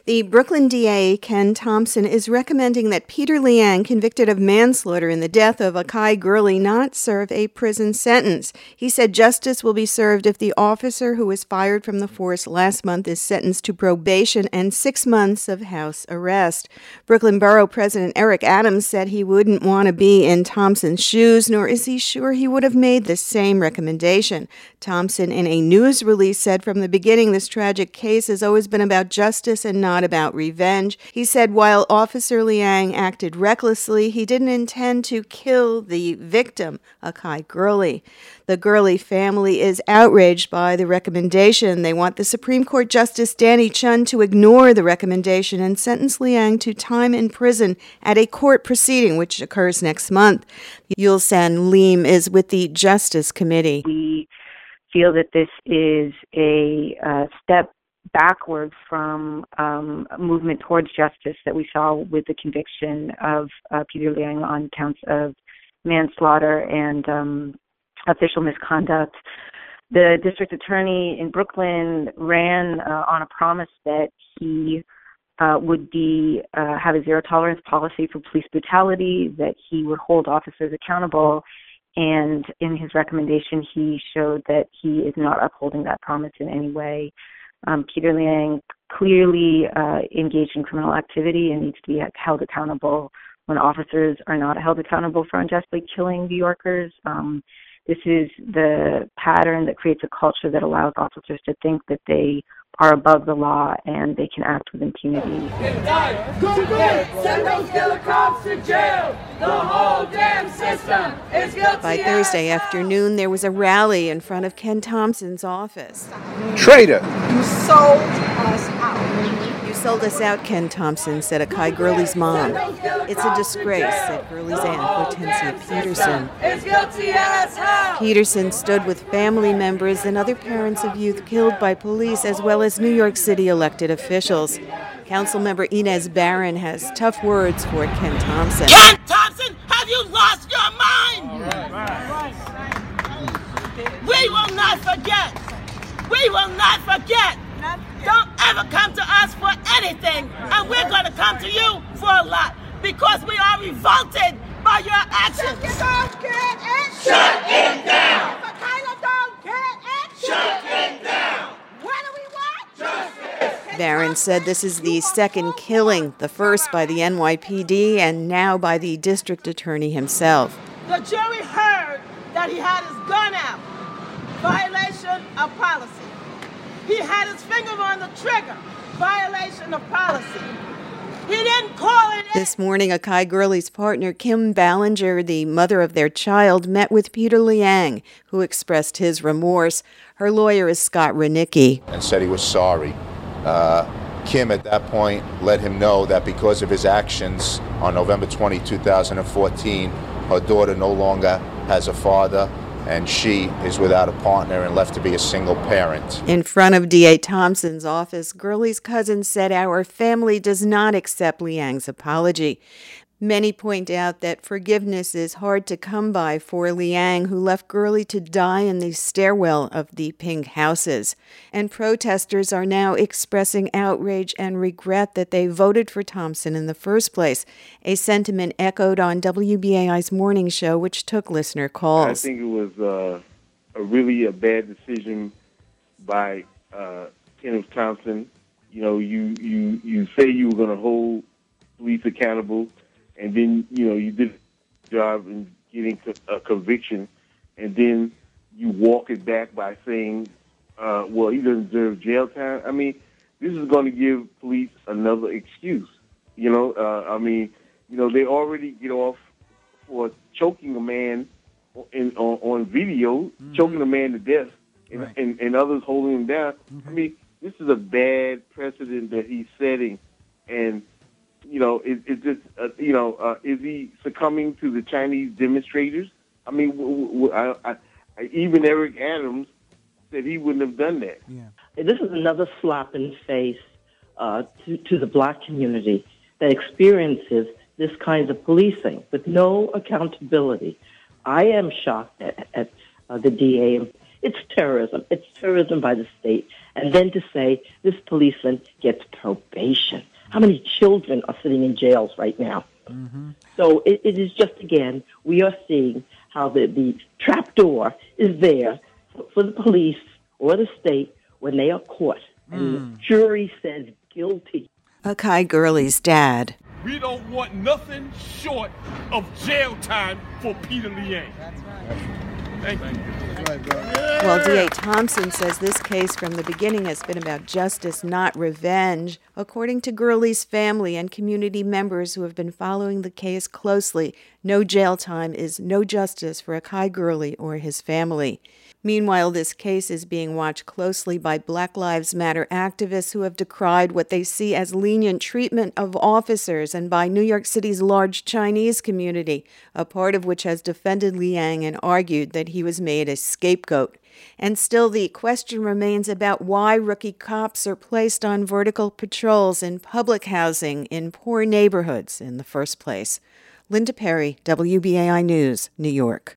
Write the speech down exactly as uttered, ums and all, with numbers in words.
The Brooklyn D A, Ken Thompson, is recommending that Peter Liang, convicted of manslaughter in the death of Akai Gurley, not serve a prison sentence. He said justice will be served if the officer who was fired from the force last month is sentenced to probation and six months of house arrest. Brooklyn Borough President Eric Adams said he wouldn't want to be in Thompson's shoes, nor is he sure he would have made the same recommendation. Thompson, in a news release, said from the beginning this tragic case has always been about justice and not about revenge. He said while Officer Liang acted recklessly, he didn't intend to kill the victim, Akai Gurley. The Gurley family is outraged by the recommendation. They want the Supreme Court Justice Danny Chun to ignore the recommendation and sentence Liang to time in prison at a court proceeding, which occurs next month. Yulsan Lim is with the Justice Committee. We feel that this is a uh, step backwards from um, a movement towards justice that we saw with the conviction of uh, Peter Liang on counts of manslaughter and um, official misconduct. The district attorney in Brooklyn ran uh, on a promise that he uh, would be uh, have a zero tolerance policy for police brutality, that he would hold officers accountable, and in his recommendation he showed that he is not upholding that promise in any way. Um, Peter Liang clearly uh, engaged in criminal activity and needs to be held accountable when officers are not held accountable for unjustly killing New Yorkers. Um, this is the pattern that creates a culture that allows officers to think that they are above the law and they can act with impunity. Send those killer cops to jail. The whole damn system is guilty. By Thursday afternoon, there was a rally in front of Ken Thompson's office. Traitor! You sold us out. You sold us out, Ken Thompson, said Akai Gurley's mom. It's a disgrace, said Gurley's aunt, Hortensia Peterson. Is guilty as hell. Peterson stood with family members and other parents of youth killed by police, as well as New York City elected officials. Councilmember Inez Barron has tough words for Ken Thompson. Ken Thompson, have you lost your mind? Right. We will not forget. We will not forget. Don't ever come to us for anything, and we're going to come to you for a lot because we are revolted by your actions. Shut him down. Shut him down. What do we want? Justice. Barron said this is the second killing, the first by the N Y P D and now by the district attorney himself. The jury heard that he had his gun out. Violation of policy. He had his finger on the trigger. Violation of policy. He didn't call it in. This morning, Akai Gurley's partner, Kim Ballinger, the mother of their child, met with Peter Liang, who expressed his remorse. Her lawyer is Scott Renicki. And said he was sorry. Uh, Kim, at that point, let him know that because of his actions on November twentieth, two thousand fourteen, her daughter no longer has a father, and she is without a partner and left to be a single parent. In front of D A Thompson's office, Gurley's cousin said, "Our family does not accept Liang's apology." Many point out that forgiveness is hard to come by for Liang, who left Gurley to die in the stairwell of the Pink Houses. And protesters are now expressing outrage and regret that they voted for Thompson in the first place, a sentiment echoed on W B A I's morning show, which took listener calls. I think it was uh, a really a bad decision by uh, Kenneth Thompson. You know, you, you, you say you were going to hold police accountable, and then, you know, you did a job in getting a conviction, and then you walk it back by saying, uh, well, he doesn't deserve jail time. I mean, this is going to give police another excuse. You know, uh, I mean, you know, they already get off for choking a man in, on, on video, mm-hmm. choking a man to death, and, right. and, and others holding him down. Mm-hmm. I mean, this is a bad precedent that he's setting, and you know, it, it just, uh, you know, uh, is he succumbing to the Chinese demonstrators? I mean, w- w- I, I, I, even Eric Adams said he wouldn't have done that. Yeah. This is another slap in the face uh, to, to the black community that experiences this kind of policing with no accountability. I am shocked at, at uh, the D A It's terrorism. It's terrorism by the state. And then to say this policeman gets probation. How many children are sitting in jails right now? Mm-hmm. So it, it is just, again, we are seeing how the, the trap door is there for, for the police or the state when they are caught. And mm. the jury says guilty. Akai Gurley's dad. We don't want nothing short of jail time for Peter Liang. That's right. Thank you. That's right, bro. Yeah. Well, D A Thompson says this case from the beginning has been about justice, not revenge. According to Gurley's family and community members who have been following the case closely, no jail time is no justice for Akai Gurley or his family. Meanwhile, this case is being watched closely by Black Lives Matter activists who have decried what they see as lenient treatment of officers and by New York City's large Chinese community, a part of which has defended Liang and argued that he was made a scapegoat. And still the question remains about why rookie cops are placed on vertical patrols in public housing in poor neighborhoods in the first place. Linda Perry, W B A I News, New York.